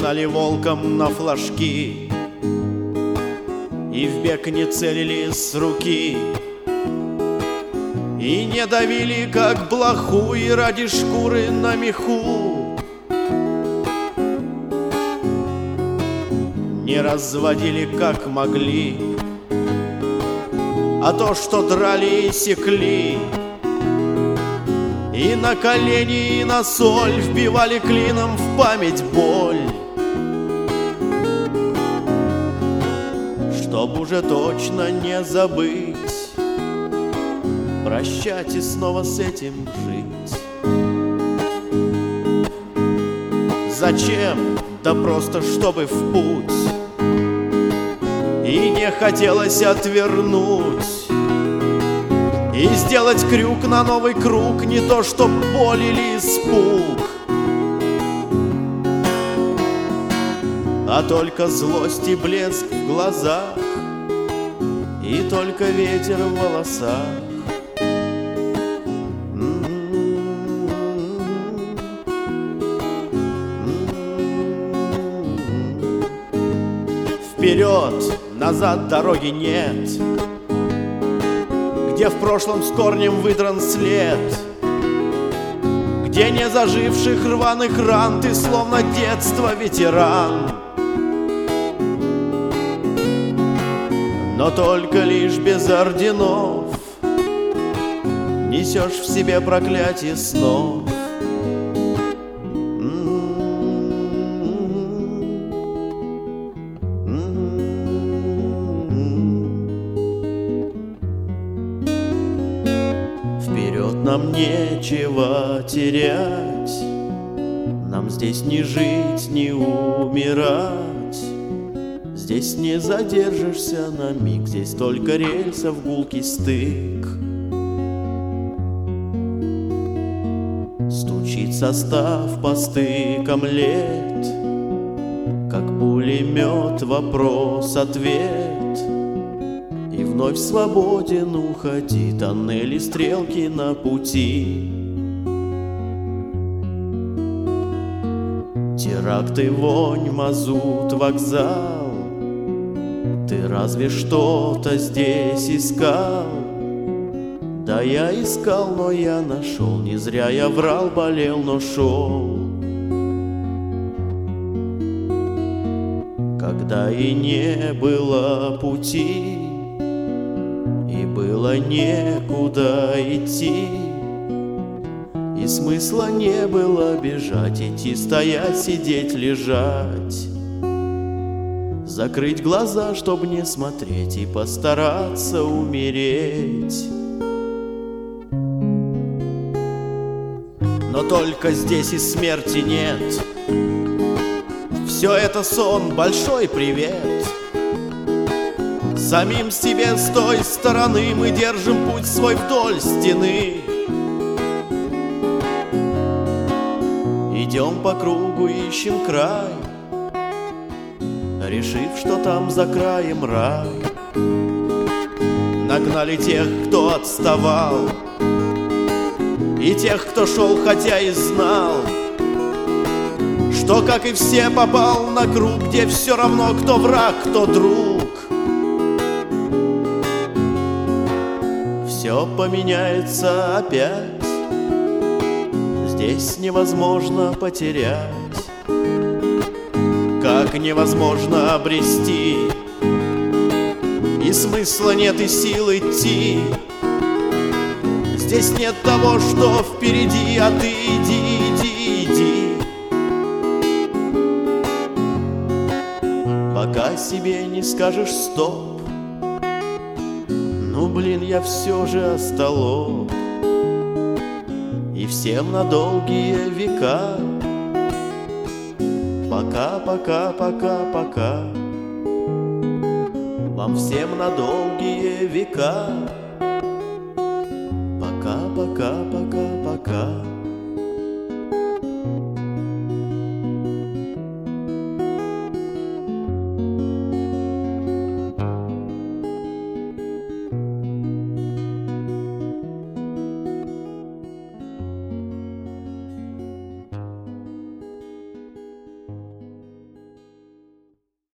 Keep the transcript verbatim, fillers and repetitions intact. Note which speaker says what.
Speaker 1: гнали волком на флажки и в бег не целили с руки, и не давили, как блоху, и ради шкуры на меху не разводили, как могли, а то, что драли и секли, и на колени, и на соль вбивали клином в память боль, чтоб уже точно не забыть, прощать и снова с этим жить. Зачем? Да просто чтобы в путь, и не хотелось отвернуть, и сделать крюк на новый круг, не то что боль или испуг, а только злость и блеск в глазах, и только ветер в волосах. Вперед, назад дороги нет, где в прошлом с корнем выдран след, где не заживших рваных ран ты словно детство ветеран, но только лишь без орденов несешь в себе проклятие снов. Вперед, нам нечего терять, нам здесь не жить, не умирать, здесь не задержишься на миг, здесь только рельсов гулкий стык. Стучит состав по стыкам лет, как пулемет, вопрос-ответ, и вновь свободен уходи, тоннели, стрелки на пути. Теракты, вонь, мазут, вокзал, ты разве что-то здесь искал? Да я искал, но я нашел, не зря я врал, болел, но шел. Когда и не было пути, и было некуда идти, и смысла не было бежать, идти, стоять, сидеть, лежать, закрыть глаза, чтобы не смотреть, и постараться умереть. Но только здесь и смерти нет, все это сон, большой привет. Самим себе с той стороны мы держим путь свой вдоль стены. Идем по кругу, ищем край, решив, что там за краем рай. Нагнали тех, кто отставал, и тех, кто шел, хотя и знал, что, как и все, попал на круг, где все равно, кто враг, кто друг. Все поменяется опять, здесь невозможно потерять, как невозможно обрести, и смысла нет, и сил идти. Здесь нет того, что впереди, а ты иди, иди, иди, пока себе не скажешь стоп. Ну, блин, я все же остолоп, и всем на долгие века. Пока, пока, пока, пока, вам всем на долгие века. Пока, пока, пока, пока.